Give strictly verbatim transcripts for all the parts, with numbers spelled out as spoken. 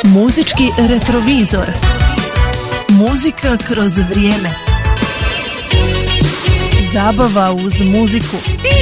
Muzički retrovizor. Muzika kroz vrijeme. Zabava uz muziku.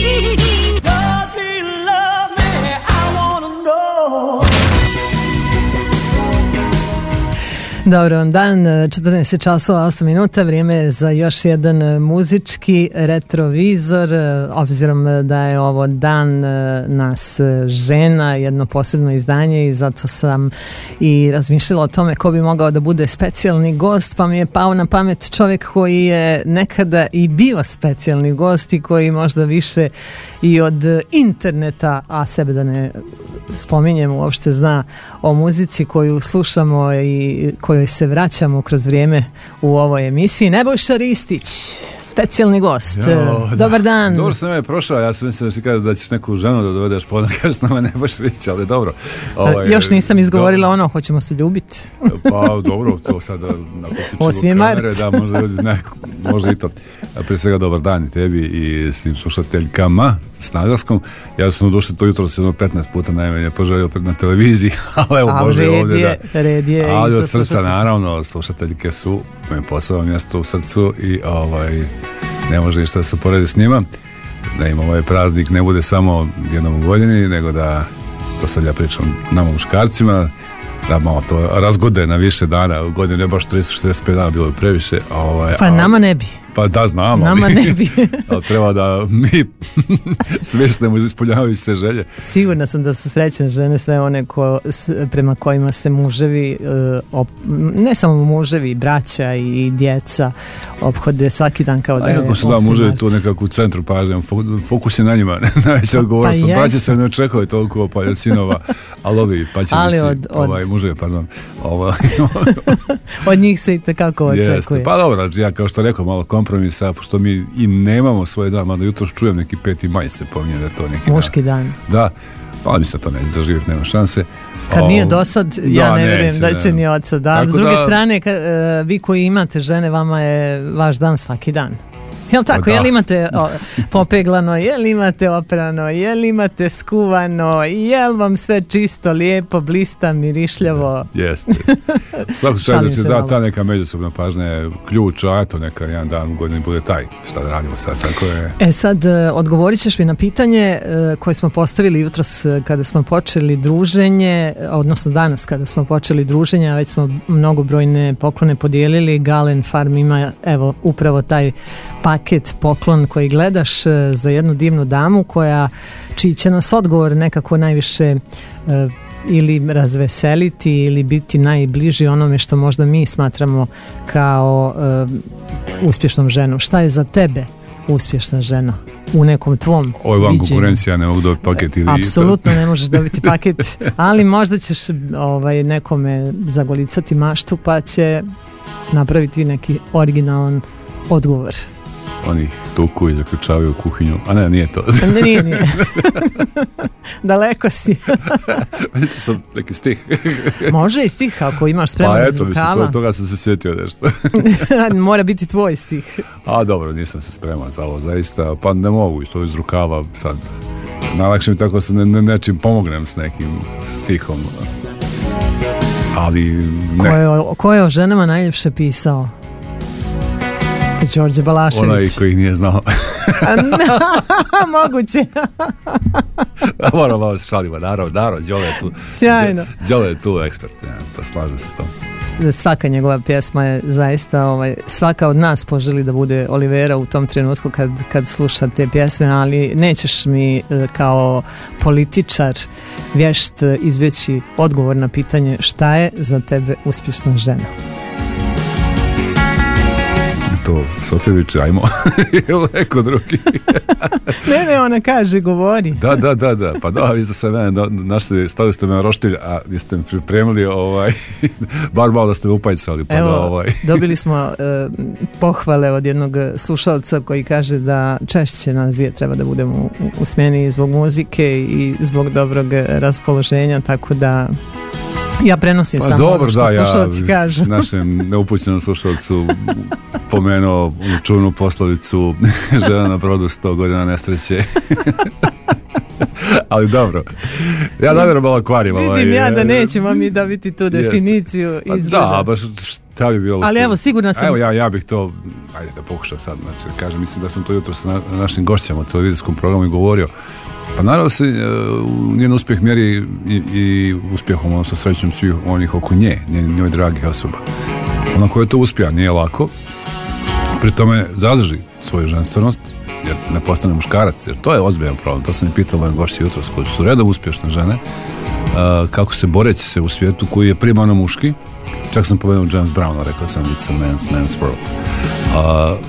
Dobar vam dan, četrnaest časova osam minuta, vrijeme je za još jedan muzički retrovizor, obzirom da je ovo dan nas žena, jedno posebno izdanje i zato sam i razmišljala o tome ko bi mogao da bude specijalni gost, pa mi je pao na pamet čovjek koji je nekada i bio specijalni gost i koji možda više i od interneta, a sebe da ne spominjem, uopšte zna o muzici koju slušamo i kojoj se vraćamo kroz vrijeme u ovoj emisiji. Nebojša Ristić, specijalni gost. Jo, dobar da. dan. Dobro sam je prošao, ja sam mislio da si kažeš da ćeš neku ženu da dovedeš pa onda kažeš nama Nebojša Ristić, ali dobro. Ovaj, Još nisam izgovorila do... ono, hoćemo se ljubiti. Pa dobro, to sada na osmi kamere, da, možda, ne, možda i to. A prije svega dobar dan i tebi i svim slušateljkama s naglaskom. Ja sam u duši to jutro se jedno petnaest puta najmanje poželio na televiziji, ali evo Bože red ovdje je, da. Red je ali od srca naravno, slušateljke su moje posebno mjesto u srcu i ovaj, ne može ništa da se poredi s njima, da im ovaj praznik ne bude samo jednom u godini, nego da, to sad ja pričam nama muškarcima, da malo to razgode na više dana, u godinu ne baš tristo šezdeset pet dana bilo je previše. Ovaj, pa nama ne bi. Pa da, znamo. Nama ne bi. Ali treba da mi svjesnemo ispunjavajući te želje. Sigurna sam da su srećne žene sve one ko, prema kojima se muževi, op, ne samo muževi, braća i djeca ophode svaki dan kao da je osmi mart. Nekako su da muževi tu nekako u centru pažnje, fokus je na njima, najveća odgovornost. Pa braće se ne očekuje toliko pa sinova, ali ovi paćenici, od, od... ovaj, muževi, pardon. Ovaj. Od njih se i tekako očekuje. Jeste. Pa dobro, ja kao što rekao, malo kompromisa, pošto mi i nemamo svoj dan, mada jutro čujem neki peti maj se pominje da je to neki muški dan. dan. Da, ali mi se to neće zaživjeti, nema šanse. Kad o, nije do sad, ja da, ne vjerujem da će ni od sad. Da. S druge da, strane, ka, uh, vi koji imate žene, vama je vaš dan svaki dan. Jel tako, jel imate o, popeglano, jel imate oprano, jel imate skuvano, jel vam sve čisto, lijepo, blista, mirišljavo? Jeste. Svako čaj će da ta neka međusobna pažnja je ključ, a eto neka jedan dan u godini bude taj. Šta da radimo sad, tako je. E sad, odgovorit ćeš mi na pitanje koje smo postavili jutros kada smo počeli druženje, odnosno danas kada smo počeli druženje, a već smo mnogobrojne poklone podijelili. Galen Farm ima, evo, upravo taj paket poklon koji gledaš za jednu divnu damu koja, čiji će nas odgovor nekako najviše uh, ili razveseliti ili biti najbliži onome što možda mi smatramo kao uh, uspješnom ženom. Šta je za tebe uspješna žena u nekom tvom Ovo je vam konkurencija, ne mogu dobiti paket ili... Apsolutno ne možeš dobiti paket, ali možda ćeš ovaj, nekome zagolicati maštu pa će napraviti neki originalan odgovor. Oni tuku i zaključavaju kuhinju. A ne, nije to. Ne, nije, nije. Daleko si. Mislim sam neki stih. Može i stih ako imaš spreman pa, eto, iz rukava. Pa eto, toga sam se sjetio nešto. Mora biti tvoj stih. A dobro, nisam se spreman za ovo, zaista. Pa ne mogu iz to iz rukava sad. Najlakše mi tako da se ne, ne, nečim pomognem s nekim stihom. Ali ne. Ko je, ko je o ženama najljepše pisao? Đorđe Balašević. Onaj koji nije znao. Moguće. Moram malo se šalima, naravno, naravno, Đole je tu. Sjajno. Đole je tu ekspert, ja, to slažem se s tom. Svaka njegova pjesma je zaista, ovaj, svaka od nas poželi da bude Olivera u tom trenutku kad, kad sluša te pjesme, ali nećeš mi kao političar vješt izbjeći odgovor na pitanje šta je za tebe uspješna žena. To, Sofjević, ajmo, ili neko drugi. ne, ne, ona kaže, govori. Da, da, da, da, pa da, vi ste se mene, našli, stavili ste me na roštilj, a niste mi pripremili, ovaj, bar malo da ste me upajcali, pa evo, da, ovaj. dobili smo uh, pohvale od jednog slušalca koji kaže da češće nas dvije treba da budemo u, u smjeni zbog muzike i zbog dobrog raspoloženja, tako da ja prenosim pa samo dobro, ono što da, slušalci ja, kažu. Našem neupućenom slušalcu pomenuo u čuvenu poslovicu žena na brodu sto godina nesreće. Ali dobro. Ja namjerno malo kvarim. Vidim ovaj, ja da nećemo mi dobiti tu definiciju pa izgleda. Da, baš šta bi bilo... Ali evo, sigurno sam... Evo, ja, ja bih to... Ajde da pokušam sad. Znači, kažem, mislim da sam to jutro sa na, našim gošćama u televizijskom programu i govorio. Pa naravno se uh, njen uspjeh mjeri i, i uspjehom, odnosno srećom svih onih oko nje, njoj dragih osoba. Ona koja to uspija nije lako, pri tome zadrži svoju ženstvenost, jer ne postane muškarac, jer to je ozbiljan problem. To sam i pitao mojem gošći jutros, koji su redom uspješne žene, uh, kako se boreći se u svijetu koji je primarno muški. Čak sam pomenuo James Browna, rekao sam it's a man's, man's world. Uh,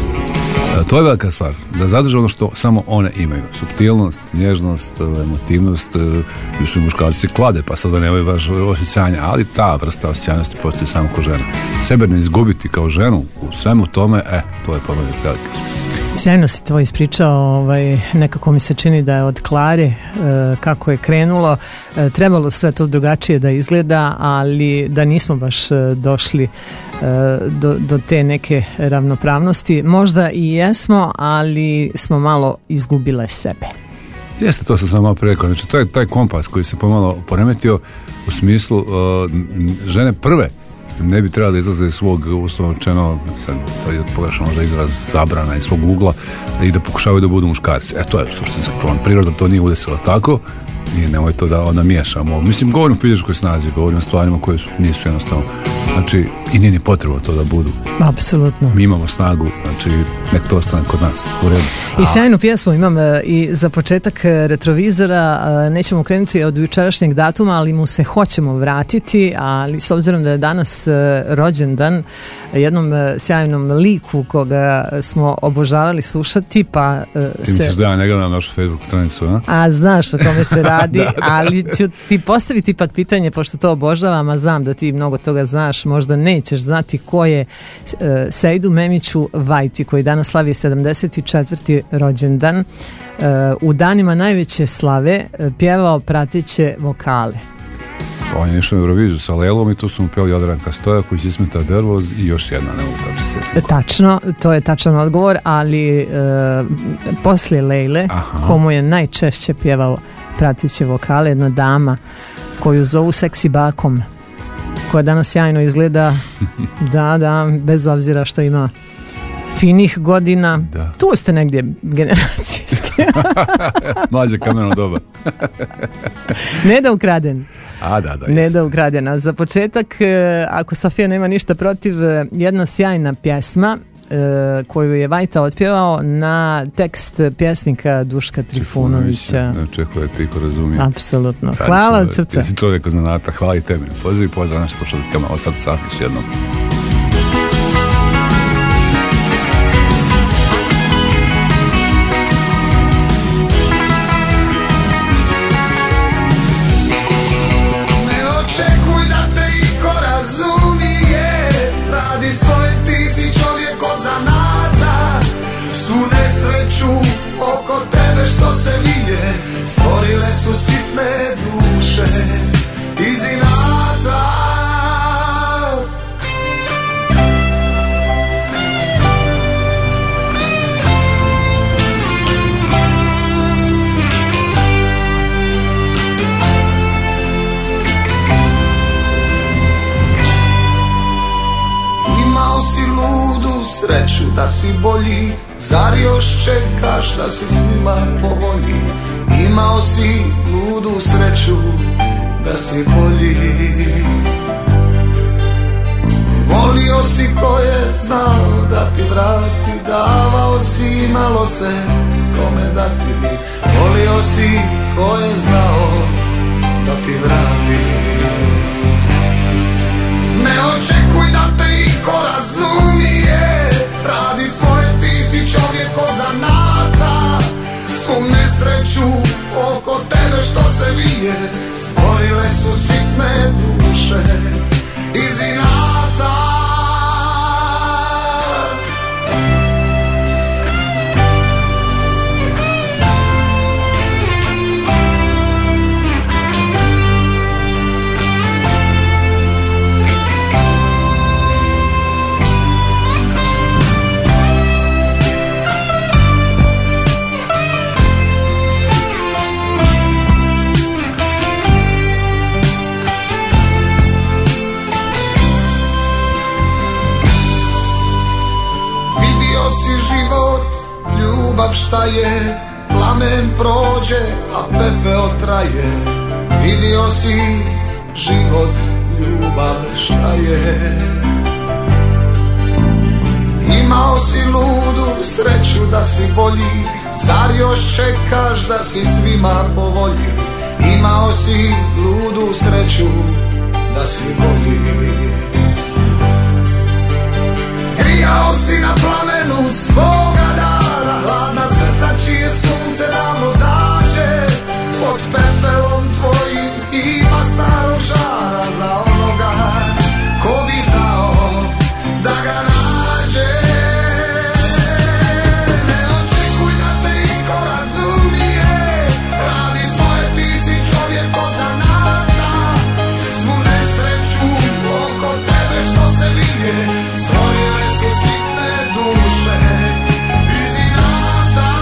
To je velika stvar, da zadrže ono što samo one imaju. Suptilnost, nježnost, emotivnost, i su muškarci klade, pa sada nemaju baš osjećanja, ali ta vrsta osjećajnosti postoji samo kao žena. Sebe ne izgubiti kao ženu u svemu tome, e, to je pomenuo veliki uspjeh. Sjajno si to ispričao, ovaj, nekako mi se čini da je od Klare e, kako je krenulo, e, trebalo sve to drugačije da izgleda, ali da nismo baš e, došli e, do, do te neke ravnopravnosti. Možda i jesmo, ali smo malo izgubile sebe. Jeste, to sam sam malo rekao. Znači, to je taj kompas koji se pomalo poremetio u smislu uh, žene prve ne bi trebalo da izlaze iz svog uslovno rečeno, sad to je pogrešno možda izraz zabrana iz svog ugla i da pokušavaju da budu muškarci. E, to je suštinski problem. Priroda to nije udesila tako i nemoj to da onda miješamo. Mislim, govorim o fizičkoj snazi, govorim o stvarima koje su, nisu jednostavno. Znači, i nije ni potrebno to da budu. Apsolutno. Mi imamo snagu, znači, nek to ostane kod nas. U redu. I sjajnu pjesmu imam i za početak Retrovizora. Nećemo krenuti od jučerašnjeg datuma, ali mu se hoćemo vratiti, ali s obzirom da je danas rođendan jednom sjajnom liku koga smo obožavali slušati, pa ti se... misliš da ja ne gledam našu Facebook stranicu, a? A znaš o tome se radi, da, da. ali ću ti postaviti ipak pitanje, pošto to obožavam, a znam da ti mnogo toga znaš, možda nećeš znati ko je uh, Sejdu Memiću Vajti, koji danas slavi sedamdeset četvrti rođendan. Uh, u danima najveće slave uh, pjevao prateće vokale. On je išao u Euroviziju sa Lelom i tu su mu pjeli Jadranka Stojaković, Ismeta Dervoz i još jedna, ne mogu tačno se sjetiti. Tačno, to je tačan odgovor, ali uh, poslije Lejle, Aha. komu je najčešće pjevao prateće vokale, jedna dama koju zovu Seksi Bakom, koja danas sjajno izgleda, da, da, bez obzira što ima finih godina, da. Tu ste negdje generacijski. Mlađe kameno doba. Ne da ukraden. A, da, da. Ne da ukraden. A za početak, ako Sofija nema ništa protiv, jedna sjajna pjesma koju je Vajta otpjevao na tekst pjesnika Duška Trifunovića. Ne očekuje ti ko razumije. Apsolutno. Hvala od srca. Ti si čovjek od zanata, hvala i tebi. Poziv i pozdrav naš slušateljkama. Ostati sad još jednom. Stvorile su sitne duše iz inata. Imao si ludu sreću da si bolji, zar još čekaš da si svima po volji? Imao si ludu sreću da si bolji. Volio si ko je znao da ti vrati, davao si malo se kome dati. Volio si ko je znao da ti vrati. Ne očekuj da te iko razumije, radi svoje, ti si čovjek od zanata. Svu nesreću oko tebe što se vije, stvorile su sitne duše iz inata. ljubav šta je, plamen prođe, a pepeo traje. Vidio si život, ljubav šta je. Imao si ludu sreću da si bolji, zar još čekaš da si svima po volji? Imao si ludu sreću da si bolji. Grijao si na plamenu svoga dara, hladna srca čije sunce davno zađe. Pod pepelom tvojim ima starog žara za onoga ko bi znao da ga nađe. Ne očekuj da te iko razumije, radi svoje, ti si čovjek od zanata. Svu nesreću oko tebe što se vije, stvorile su sitne duše iz inata.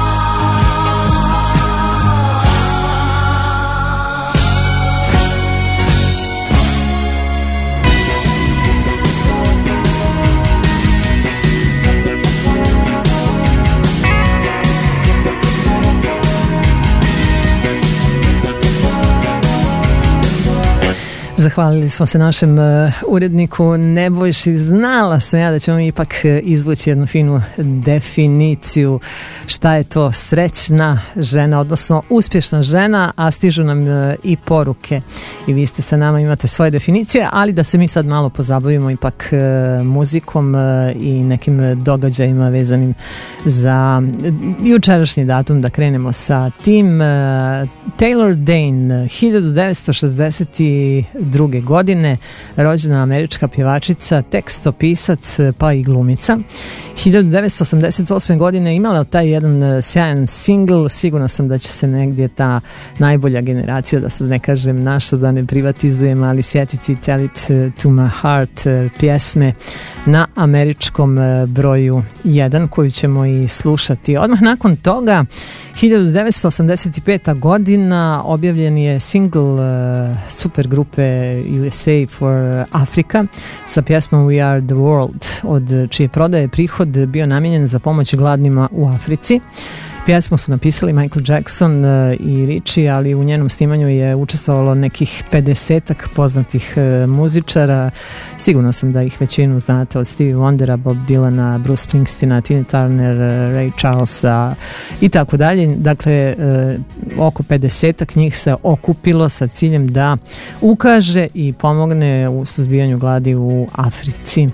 Zahvalili smo se našem uh, uredniku Nebojši. Znala sam ja da ćemo ipak uh, izvući jednu finu definiciju šta je to srećna žena, odnosno uspješna žena, a stižu nam uh, i poruke i vi ste sa nama, imate svoje definicije, ali da se mi sad malo pozabavimo ipak uh, muzikom uh, i nekim događajima vezanim za jučerašnji datum, da krenemo sa tim. uh, Taylor Dayne, hiljadu devetsto šezdeset druge godine, rođena američka pjevačica, tekstopisac pa i glumica. hiljadu devetsto osamdeset osme godine imala taj jedan sjajan singl, sigurno sam da će se negdje ta najbolja generacija, da sad ne kažem naša, da ne privatizujem, ali sjetiti Tell It To My Heart pjesme na američkom broju jedan, koju ćemo i slušati. Odmah nakon toga, hiljadu devetsto osamdeset peta godina, objavljen je singl uh, supergrupe U S A for Africa sa pjesmom We Are The World, od čije prodaje prihod bio namijenjen za pomoć gladnima u Africi. Pjesmu su napisali Michael Jackson i Richie, ali u njenom snimanju je učestvovalo nekih pedesetak poznatih muzičara. Sigurno sam da ih većinu znate, od Stevie Wondera, Bob Dylana, Bruce Springsteena, Tina Turner, Ray Charlesa i tako dalje. Dakle, oko pedesetak njih se okupilo sa ciljem da ukaže i pomogne u suzbijanju gladi u Africi.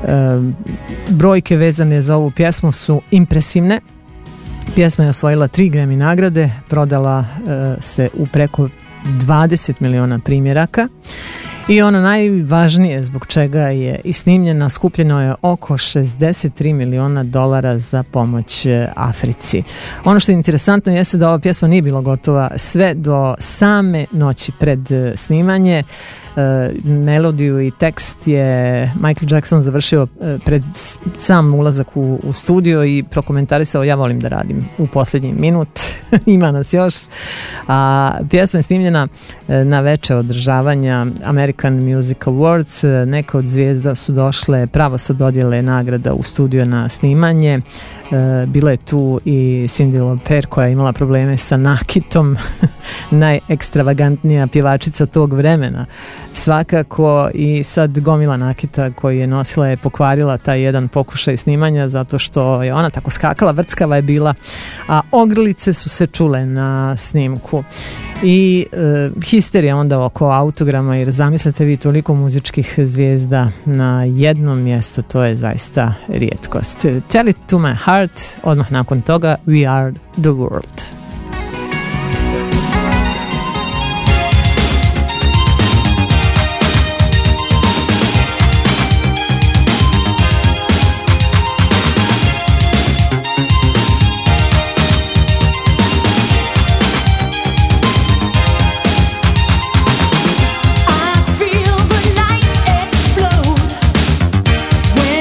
Brojke vezane za ovu pjesmu su impresivne. Pjesma je osvojila tri Grammy nagrade, prodala e, se u preko dvadeset miliona primjeraka i ono najvažnije zbog čega je i snimljena, skupljeno je oko šezdeset tri miliona dolara za pomoć Africi. Ono što je interesantno jeste da ova pjesma nije bila gotova sve do same noći pred snimanje. Melodiju i tekst je Michael Jackson završio pred sam ulazak u, u studio i prokomentarisao: ja volim da radim u posljednji minut, ima nas još. A pjesma je snimljena na veče održavanja American Music Awards. Neke od zvijezda su došle pravo sa dodjele nagrada u studio na snimanje. Bila je tu i Cyndi Lauper koja je imala probleme sa nakitom, najekstravagantnija pjevačica tog vremena. Svakako i sad gomila nakita koju je nosila je pokvarila taj jedan pokušaj snimanja, zato što je ona tako skakala, vrckava je bila, a ogrlice su se čule na snimku. I e, histerija onda oko autograma, jer zamislite vi toliko muzičkih zvijezda na jednom mjestu, to je zaista rijetkost. Tell It To My Heart, odmah nakon toga We Are The World.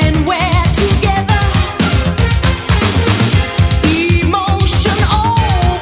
Emotion, oh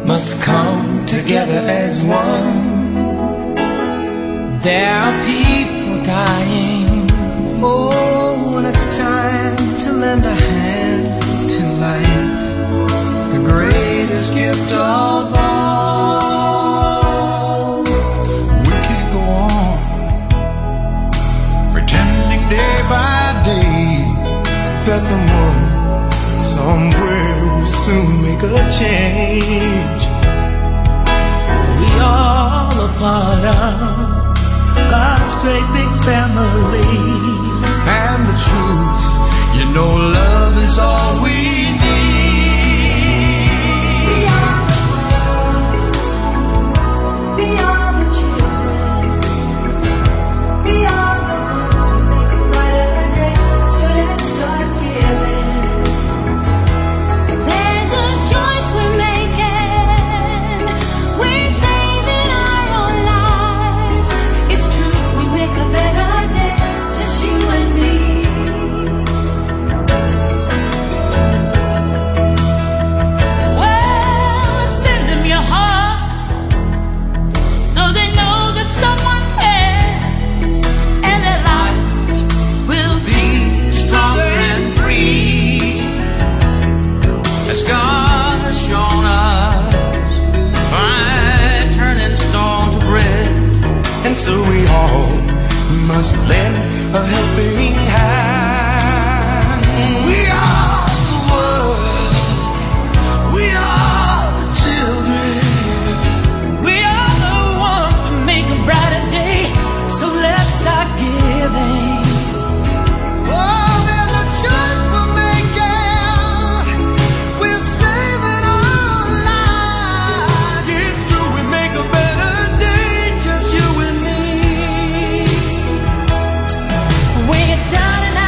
must come together as one. There are people dying. Oh, when it's time to lend a hand to life, the greatest gift of all. We can't go on pretending day by day that someone somewhere will soon make a change. We all a part of God's great big family. And the truth, you know, love is all we need. We are the world, we are the children, we are the ones who make a brighter day. So let's start giving. There's a choice we're making. We're saving our own lives. It's true, we make a better day, just you and me. Well, send them your heart so they know that someone cares, and their lives will be stronger and free, as God has shown us by turning stone to bread. And so we all must lend a helping hand. We are the world, we are the children, we are the ones to make a brighter day. So let's start giving. Oh, there's a choice we're making. We're saving our lives. It's true, we make a better day, just you and me. When you're down and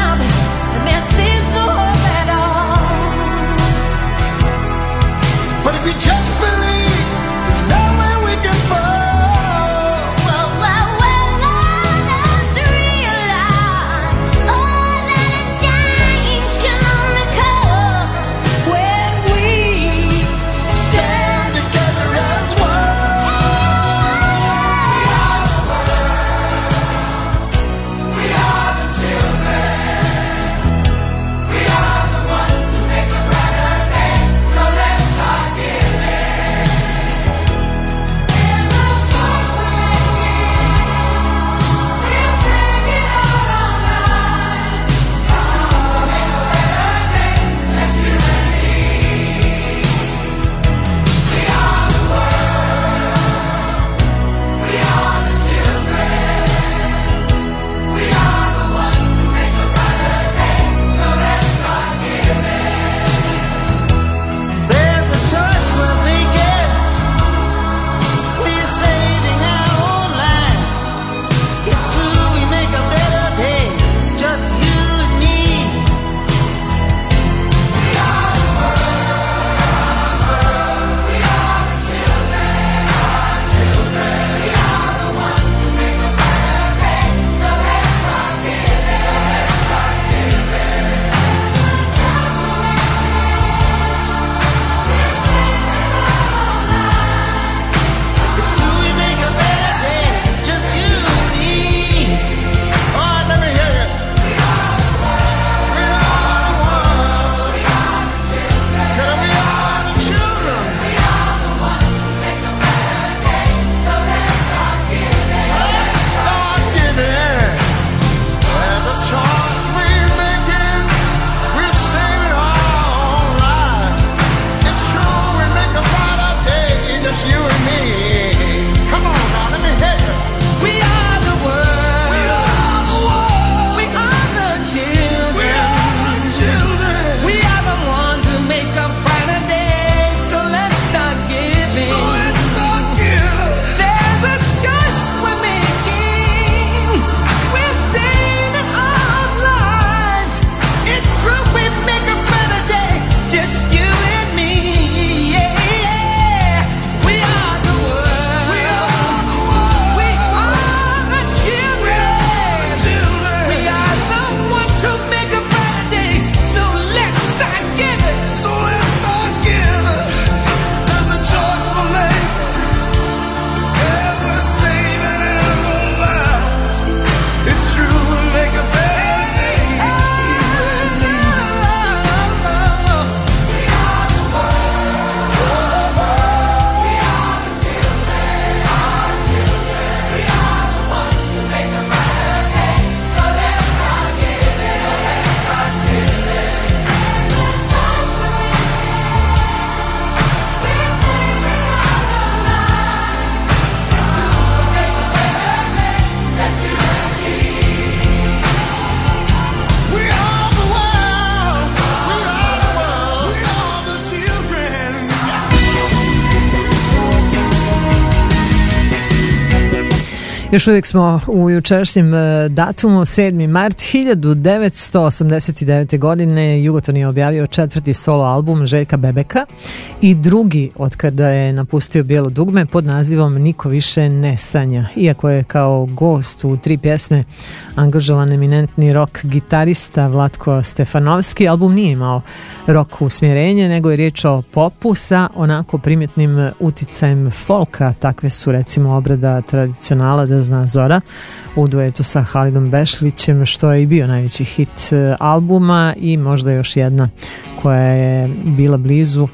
Još uvijek smo u jučerašnjem datumu, sedmi mart hiljadu devetsto osamdeset devete. godine. Jugoton je objavio četvrti solo album Željka Bebeka i drugi od kada je napustio Bijelo dugme pod nazivom Niko više ne sanja. Iako je kao gost u tri pjesme angažovan eminentni rock gitarista Vlatko Stefanovski, album nije imao rock usmjerenje, nego je riječ o popu sa onako primjetnim uticajem folka. Takve su recimo obrada tradicionala Da zna Zora u duetu sa Halidom Bešlićem, što je i bio najveći hit albuma, i možda još jedna koja je bila blizu.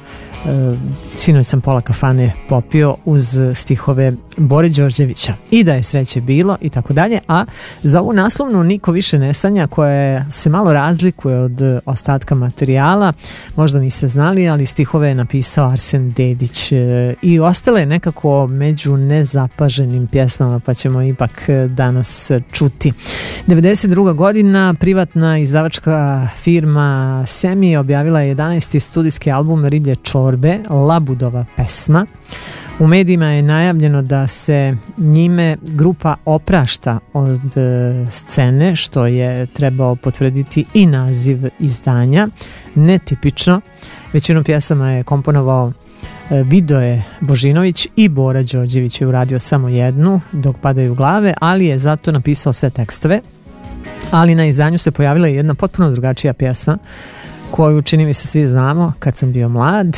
Sinoć sam pola kafane popio uz stihove Bore Đorđevića, i da je sreće bilo i tako dalje. A za ovu naslovnu Niko više ne sanja, koja se malo razlikuje od ostatka materijala, možda niste znali, ali stihove je napisao Arsen Dedić i ostale je nekako među nezapaženim pjesmama, pa ćemo ipak danas čuti. devedeset druga. godina privatna izdavačka firma Semi objavila je jedanaesti studijski album Riblje čorbe, Labudova pesma. U medijima je najavljeno da se njime grupa oprašta od scene, što je trebao potvrditi i naziv izdanja. Netipično, većinu pjesama je komponovao Vidoje Božinović i Bora Đorđević je uradio samo jednu, Dok padaju glave, ali je zato napisao sve tekstove. Ali na izdanju se pojavila jedna potpuno drugačija pjesma, koju čini mi se svi znamo, Kad sam bio mlad,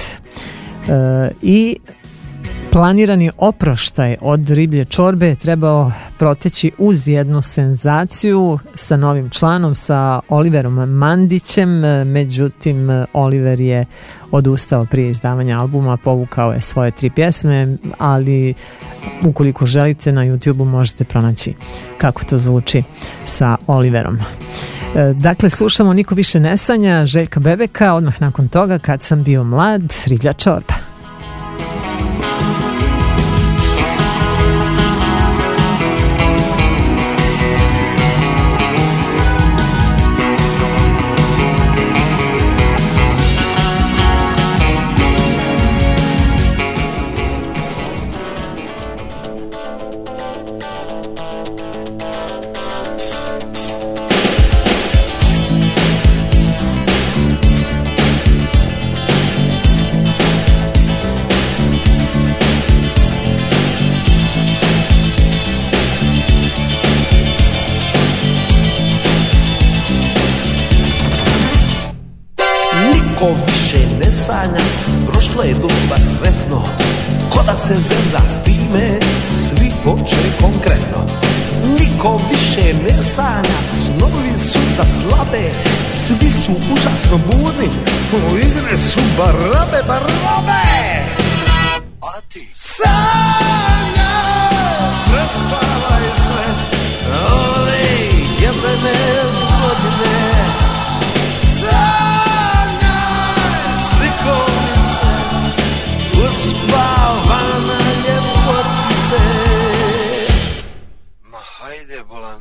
e, i planirani oproštaj od Riblje čorbe je trebao proteći uz jednu senzaciju sa novim članom, sa Oliverom Mandićem. Međutim, Oliver je odustao prije izdavanja albuma, povukao je svoje tri pjesme, ali ukoliko želite na YouTubeu možete pronaći kako to zvuči sa Oliverom. Dakle, slušamo Niko više ne sanja Željka Bebeka, odmah nakon toga Kad sam bio mlad, Riblja čorba. Niko više ne sanja, prošlo je doba sretno, ko da se zeza s time, svi hoće konkretno. Niko više ne sanja, snovi su za slabe, svi su užasno budni, u igre su barabe, barabe. A ti sanja, prespavaj sve ove jebene godine. Uspavana ljepotice. Ma hajde bolan.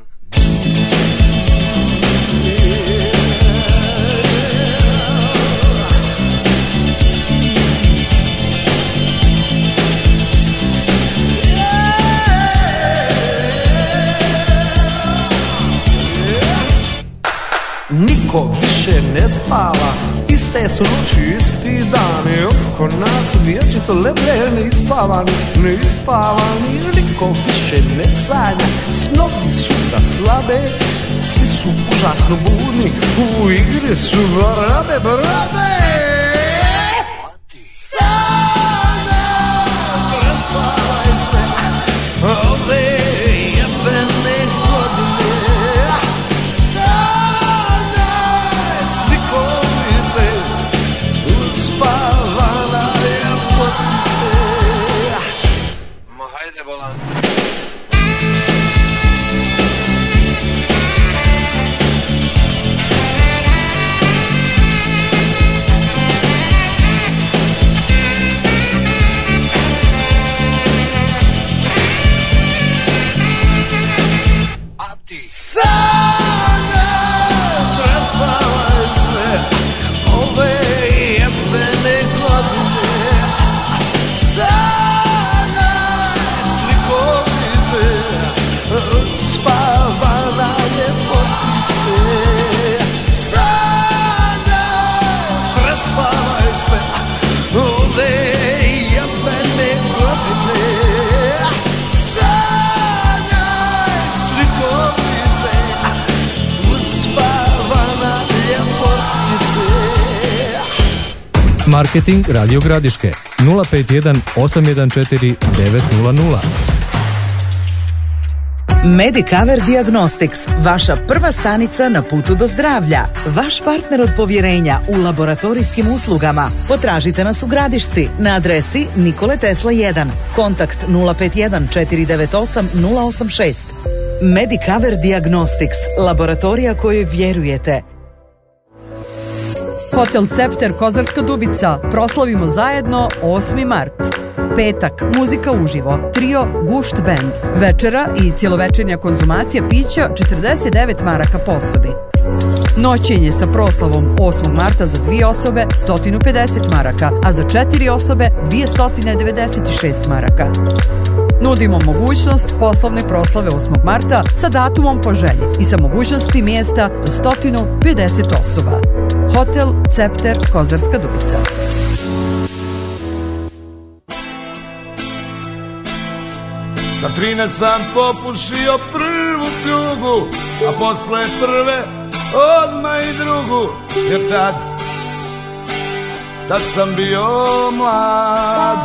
Niko više ne spava, iste su noći, isti dani, oko nas vječito lebre, neispavani, neispavani. Niko više ne sanja, snovi su za slabe, svi su užasno budni, u igri su barabe, barabe. Sanja, prespavaj sve ove jebene godine. Uspavana ljepotice. Ma hajde bolan. Marketing Radio Gradiške nula pet jedan osam jedan četiri devet nula nula. Medicover Diagnostics, vaša prva stanica na putu do zdravlja. Vaš partner od povjerenja u laboratorijskim uslugama. Potražite nas u Gradišci na adresi Nikole Tesla jedan. Kontakt nula pet jedan četiri devet osam nula osam šest. Medicover Diagnostics, laboratorija kojoj vjerujete. Hotel Cepter Kozarska Dubica. Proslavimo zajedno osmi mart. Petak, muzika uživo, trio Gušt Band. Večera i cjelovečernja konzumacija pića četrdeset devet maraka po osobi. Noćenje sa proslavom osmog marta za dvije osobe sto pedeset maraka, a za četiri osobe dvjesto devedeset šest maraka. Nudimo mogućnost poslovne proslave osmog marta sa datumom po želji i sa mogućnosti mjesta do sto pedeset osoba. Hotel Cepter Kozarska Dubica. Sa trinaest sam popušio prvu pljugu, a posle prve odmah i drugu, jer tad, tad sam bio mlad.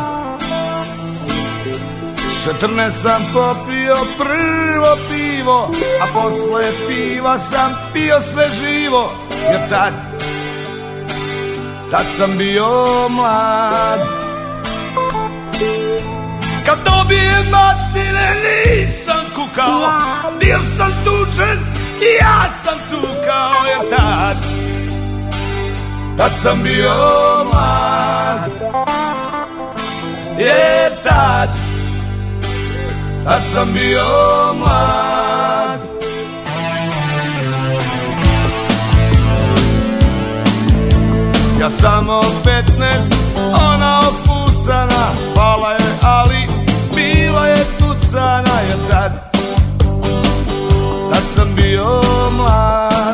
četrnaest sam popio prvo pivo, a posle piva sam pio sve živo, jer tad, tad sam bio mlad. Kad dobijem matine nisam kukao, bio sam tučen i ja sam tukao, jer tad, tad sam bio mlad. Jer tad, tad sam bio mlad. Ja samo petnaest, ona ofucana, hvala joj, ali bila je tucana, jer tad, tad sam bio mlad.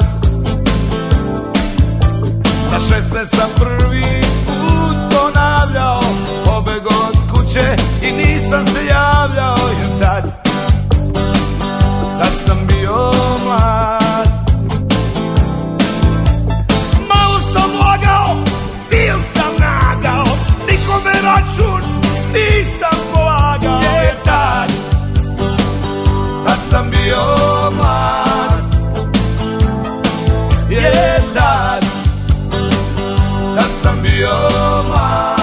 Sa šesnaest sam prvi put ponavljao pobeg od kuće i nisam se javljao, jer tad, tad sam bio mlad. Malo sam lagao, bio sam nagao, nikome račun nisam polagao, jer tad, tad sam bio mlad. Jer tad, tad sam bio mlad.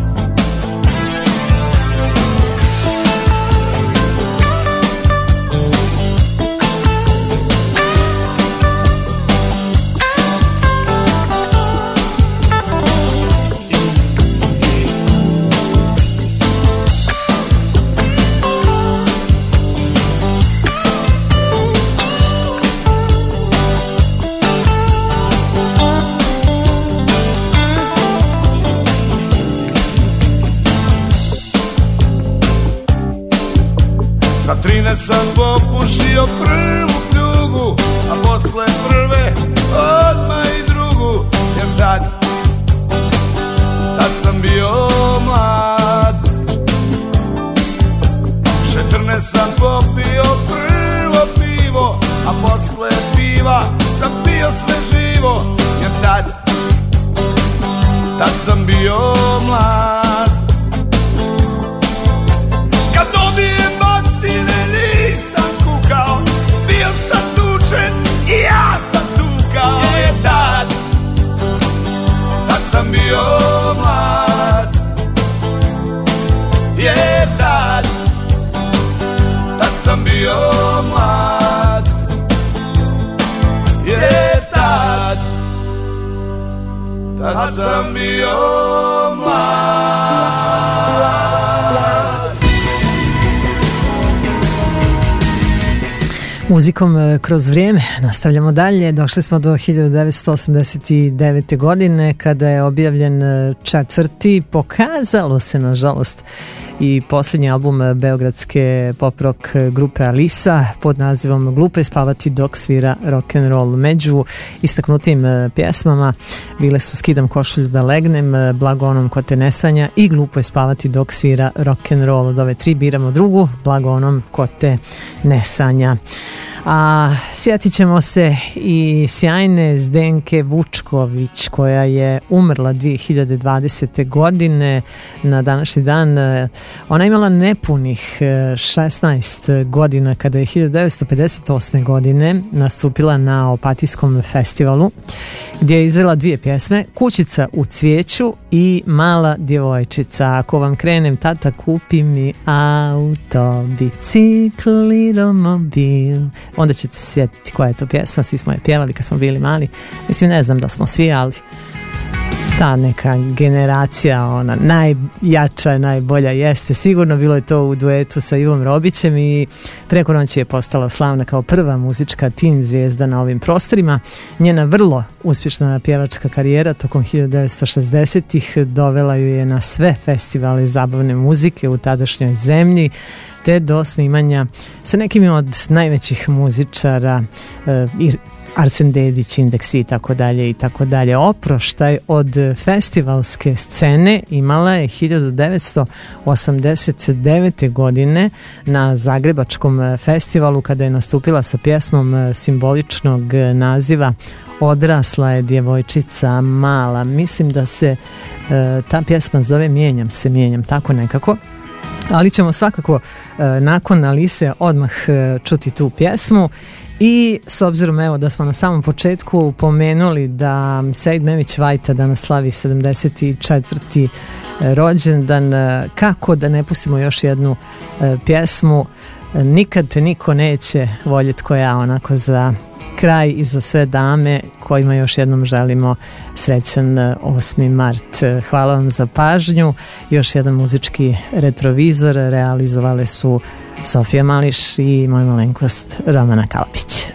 Sa trinaest sam popušio prvu pljugu, a posle prve odmah i drugu, jer tad, tad sam bio mlad. četrnaest sam popio prvo pivo, a posle piva sam pio sve živo, jer tad, tad sam bio mlad. Kad dobijem matine nisam kukao, bio sam tučen i ja sam tukao, jer tad, tad sam bio mlad. Jer tad, tad sam bio mlad. Jer tad, tad sam bio mlad. Muzikom kroz vrijeme nastavljamo dalje. Došli smo do hiljadu devetsto osamdeset devete. godine kada je objavljen četvrti, pokazalo se nažalost, i posljednji album beogradske pop rock grupe Alisa pod nazivom Glupo je spavati dok svira rock'n'roll. Među istaknutim pjesmama bile su Skidam košulju da legnem, Blago onom ko te ne sanja i Glupo je spavati dok svira rock'n'roll. Od ove tri biramo drugu, Blago onom ko te ne sanja. A sjetit ćemo se i sjajne Zdenke Vučković koja je umrla dvije hiljade dvadesete. godine na današnji dan. Ona je imala nepunih šesnaest godina kada je hiljadu devetsto pedeset osme. godine nastupila na Opatijskom festivalu gdje je izvela dvije pjesme, Kućica u cvijeću i Mala djevojčica. Ako vam krenem, tata kupi mi auto, bicikl i romobil. Onda ćete se sjetiti koja je to pjesma, svi smo je pjevali kad smo bili mali. Mislim, ne znam da smo svi, ali ta neka generacija, ona najjača, najbolja jeste. Sigurno bilo je to u duetu sa Ivom Robićem i preko noći je postala slavna kao prva muzička teen zvijezda na ovim prostorima. Njena vrlo uspješna pjevačka karijera tokom hiljadu devetsto šezdesetih dovela ju je na sve festivale zabavne muzike u tadašnjoj zemlji, te do snimanja sa nekim od najvećih muzičara e, i Arsen Dedić, Indeksi i tako dalje i tako dalje. Oproštaj od festivalske scene imala je hiljadu devetsto osamdeset devete. godine na Zagrebačkom festivalu kada je nastupila sa pjesmom simboličnog naziva Odrasla je djevojčica mala. Mislim da se e, ta pjesma zove Mijenjam se, mijenjam, tako nekako. Ali ćemo svakako e, nakon Alise odmah e, čuti tu pjesmu. I s obzirom evo da smo na samom početku pomenuli da Sejd Memić Vajta danas slavi sedamdeset četvrti rođendan, kako da ne pustimo još jednu e, pjesmu Nikad te niko neće voljet ko ja, onako za kraj i za sve dame kojima još jednom želimo srećan osmi mart. Hvala vam za pažnju. Još jedan muzički retrovizor realizovale su Sofija Mališ i moj malenkost Romana Kalapić.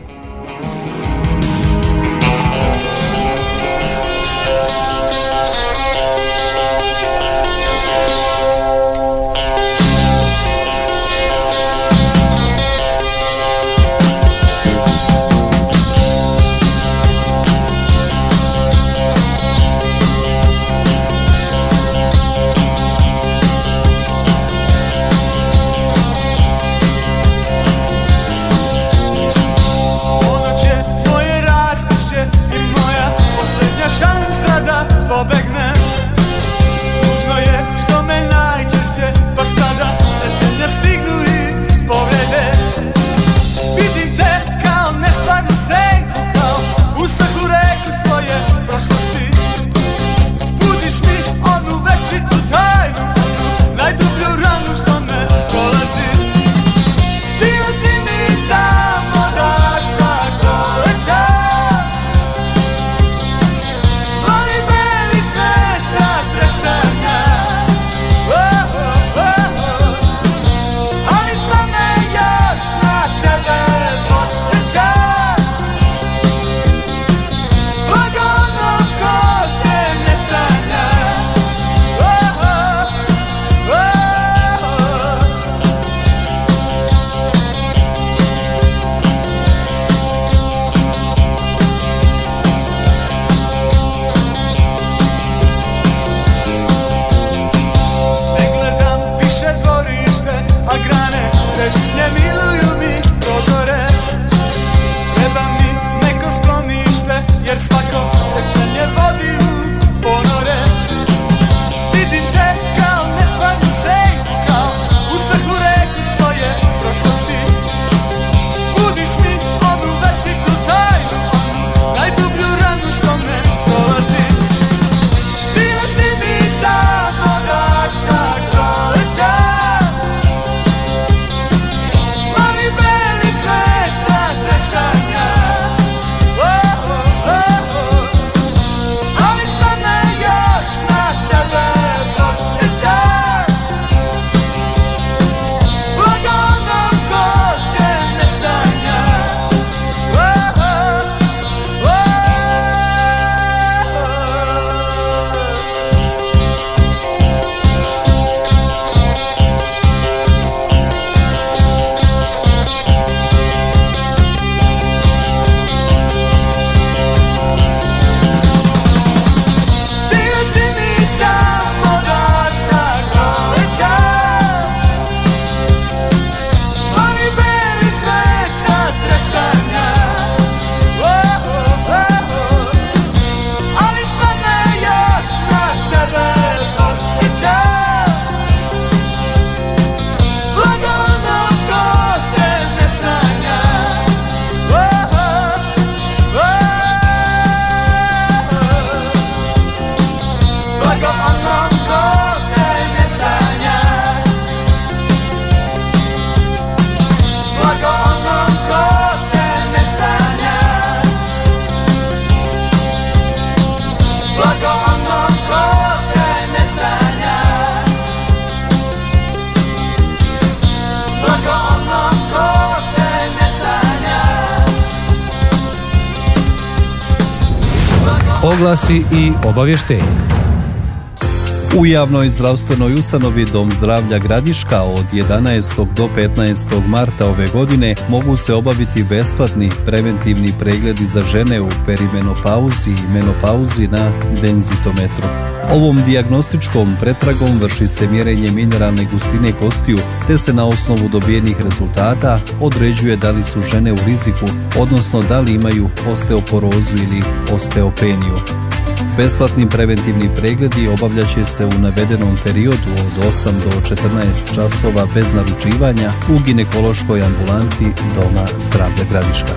oglasi i obavještenje. U javnoj zdravstvenoj ustanovi Dom zdravlja Gradiška od jedanaestog do petnaestog marta ove godine mogu se obaviti besplatni preventivni pregledi za žene u perimenopauzi i menopauzi na denzitometru. Ovom dijagnostičkom pretragom vrši se mjerenje mineralne gustine kostiju, te se na osnovu dobijenih rezultata određuje da li su žene u riziku, odnosno da li imaju osteoporozu ili osteopeniju. Besplatni preventivni pregledi obavljat će se u navedenom periodu od osam do četrnaest časova bez naručivanja u ginekološkoj ambulanti Doma zdravlja Gradiška.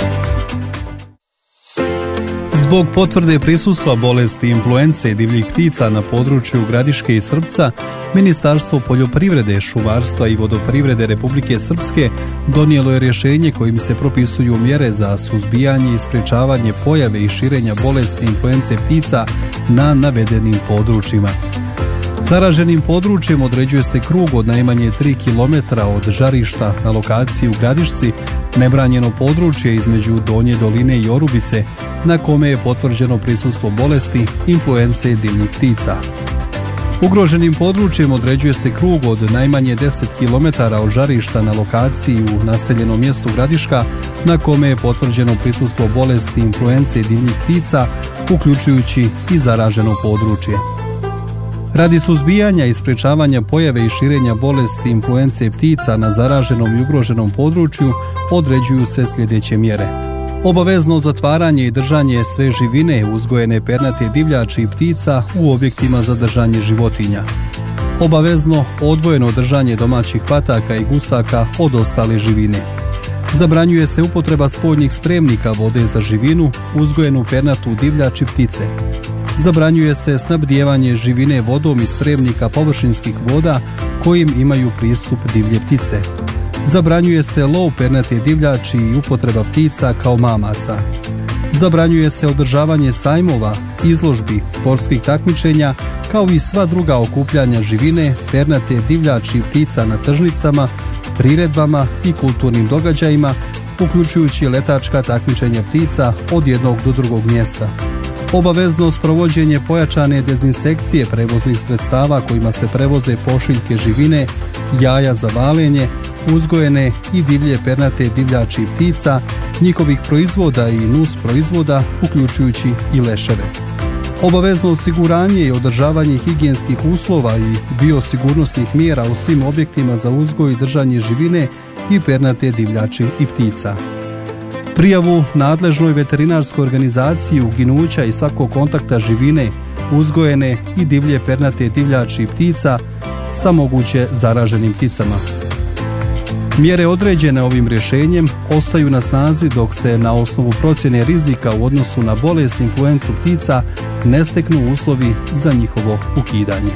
Zbog potvrde prisustva bolesti influence i divljih ptica na području Gradiške i Srpca, Ministarstvo poljoprivrede, šumarstva i vodoprivrede Republike Srpske donijelo je rješenje kojim se propisuju mjere za suzbijanje i sprječavanje pojave i širenja bolesti influence ptica na navedenim područjima. Zaraženim područjem određuje se krug od najmanje tri kilometra od žarišta na lokaciji u Gradišci, nebranjeno područje između Donje doline i Orubice, na kome je potvrđeno prisustvo bolesti influence divljih ptica. Ugroženim područjem određuje se krug od najmanje deset kilometara od žarišta na lokaciji u naseljenom mjestu Gradiška, na kome je potvrđeno prisustvo bolesti influence divljih ptica, uključujući i zaraženo područje. Radi suzbijanja i sprječavanja pojave i širenja bolesti influence ptica na zaraženom i ugroženom području određuju se sljedeće mjere. Obavezno zatvaranje i držanje sve živine uzgojene pernate divljači i ptica u objektima za držanje životinja. Obavezno odvojeno držanje domaćih pataka i gusaka od ostale živine. Zabranjuje se upotreba spoljnih spremnika vode za živinu uzgojenu pernatu divljač i ptice. Zabranjuje se snabdijevanje živine vodom iz spremnika površinskih voda kojim imaju pristup divlje ptice. Zabranjuje se lov pernate divljači i upotreba ptica kao mamaca. Zabranjuje se održavanje sajmova, izložbi, sportskih takmičenja, kao i sva druga okupljanja živine, pernate divljači i ptica na tržnicama, priredbama i kulturnim događajima, uključujući letačka takmičenja ptica od jednog do drugog mjesta. Obavezno sprovođenje pojačane dezinsekcije prevoznih sredstava kojima se prevoze pošiljke živine, jaja za valenje, uzgojene i divlje pernate divljači i ptica, njihovih proizvoda i nus proizvoda, uključujući i leševe. Obavezno osiguranje i održavanje higijenskih uslova i biosigurnosnih mjera u svim objektima za uzgoj i držanje živine i pernate divljači i ptica. Prijavu nadležnoj veterinarskoj organizaciji uginuća i svakog kontakta živine, uzgojene i divlje pernate divljači i ptica sa moguće zaraženim pticama. Mjere određene ovim rješenjem ostaju na snazi dok se na osnovu procjene rizika u odnosu na bolest influencu ptica ne steknu uslovi za njihovo ukidanje.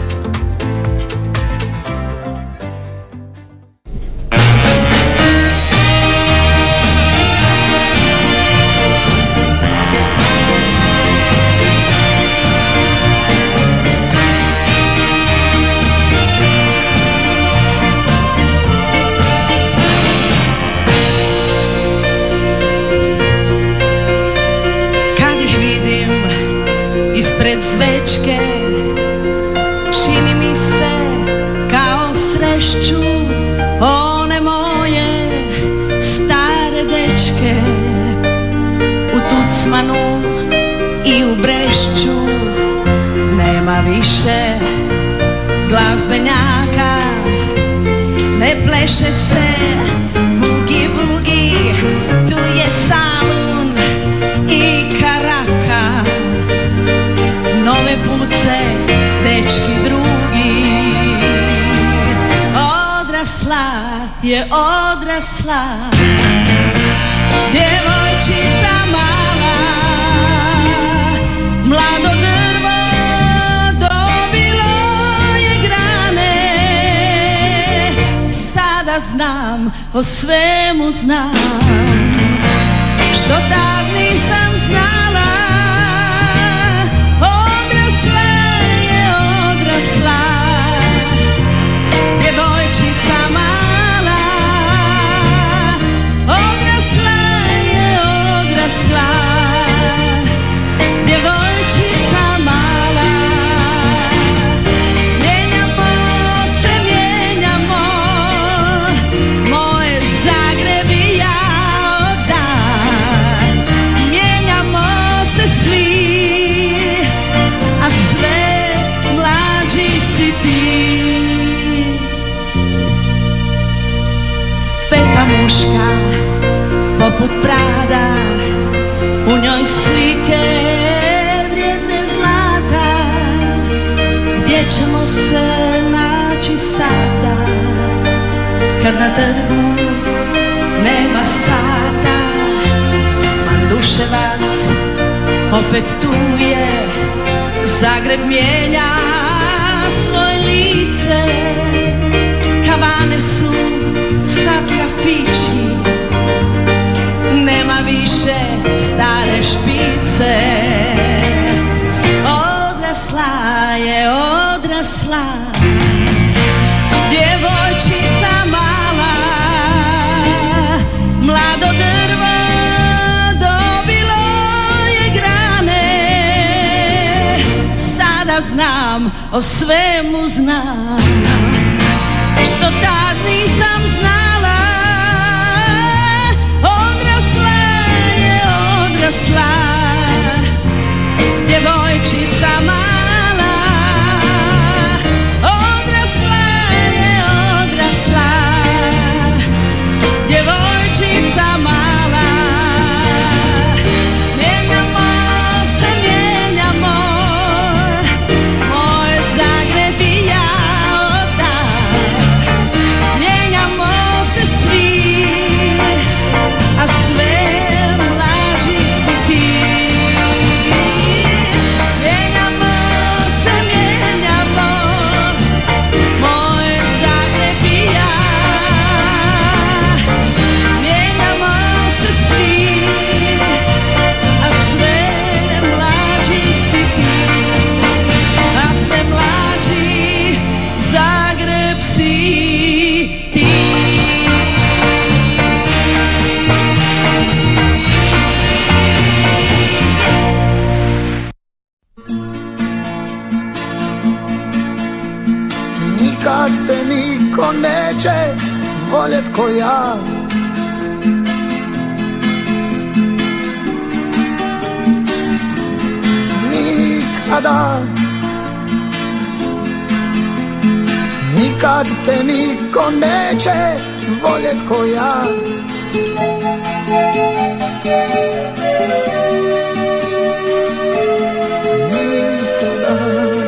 Ispred svečke čini mi se kao srešću one moje stare dečke u tucmanu i u Brešću nema više glazbenjaka, ne pleše se bugi bugi, tu je salun i karaka, nove puce, dečki drugi. Odrasla je odrasla djevojčica mala, mlado drvo dobilo je grane, sada znam, o svemu znam, što tad nisam znala. Djevojčica mala, odrasla je odrasla, djevojčica muška poput Prada, u njoj slike vrijedne zlata. Gdje ćemo se naći sada, kad na trgu nema sata? Manduševac opet tu je, Zagreb mijenja svoje lice. Kavane su sad kafići, nema više stare špice. Odrasla je, odrasla djevojčica mala, mlado drvo dobilo je grane. Sada znam, o svemu znam, što tad nisam znala. Odrasla je, odrasla djevojčica mala. Odrasla je, odrasla djevojčica mala. Mijenjamo se, mijenjamo, moj Zagreb i ja odam. Mijenjamo se svi, a sve mlađi si ti. Mijenjamo se, mijenjamo, moj Zagreb i ja. Mijenjamo se svi, a sve mlađi si ti. A sve mlađi Zagreb si ti. Nikad te niko neće voljet ko ja. Nikada, nikad te niko neće voljet ko ja. Nikada.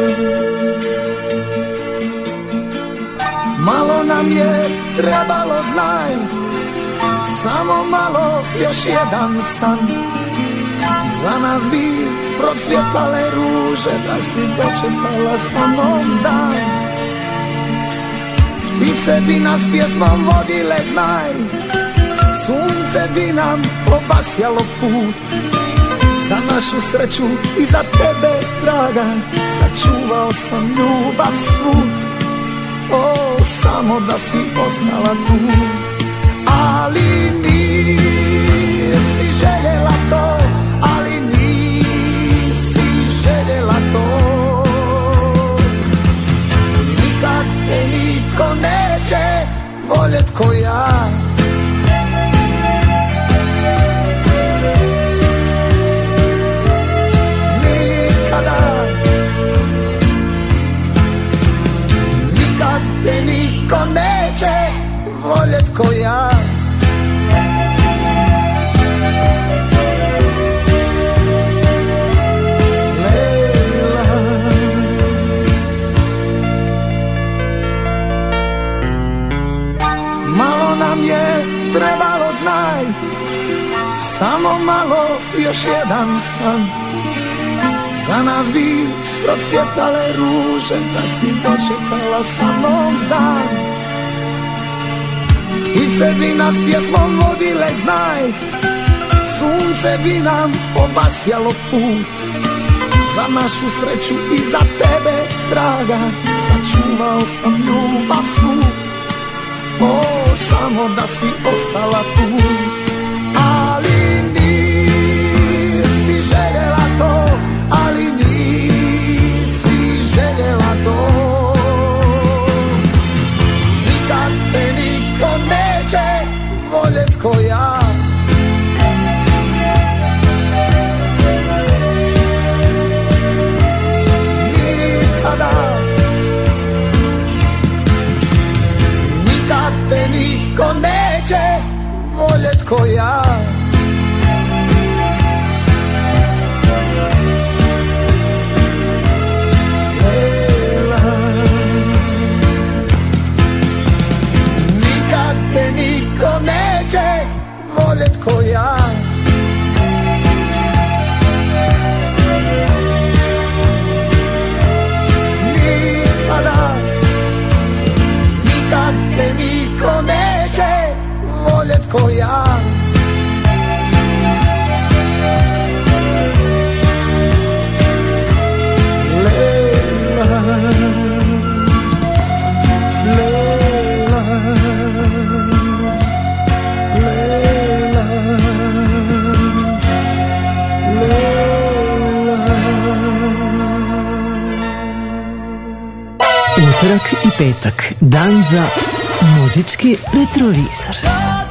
Malo nam je trebalo, znaj, samo malo, još jedan san. Za nas bi procvjetale ruže, da si dočekala sa mnom dan. Ptice bi nas pjesmom vodile, znaj, sunce bi nam obasjalo put. Za našu sreću i za tebe, draga, sačuvao sam ljubav svu. O, samo da si ostala tu. Ali nisi željela to, ali nisi željela to. Nikad te niko neće voljet ko ja. Nikada. Nikad te niko neće voljet ko ja. Malo nam je trebalo, znaj, samo malo, još jedan san. Za nas bi procvjetale ruže, da si dočekala sa mnom dan. Ptice bi nas pjesmom vodile, znaj, sunce bi nam obasjalo put. Za našu sreću i za tebe, draga, sačuvao sam ljubav svu. O, samo da si ostala tu. Ali nisi željela to, ali nisi željela to. Nikad te niko neće voljet ko ja. Nikada. Nikad te niko neće ko ja. Lejla, nikad te niko neće voljet ko ja. Nikada, nikad te niko neće voljet ko ja. Lejla, Lejla, Lejla, Lejla. Utorak i petak, dan za muzički retrovizor.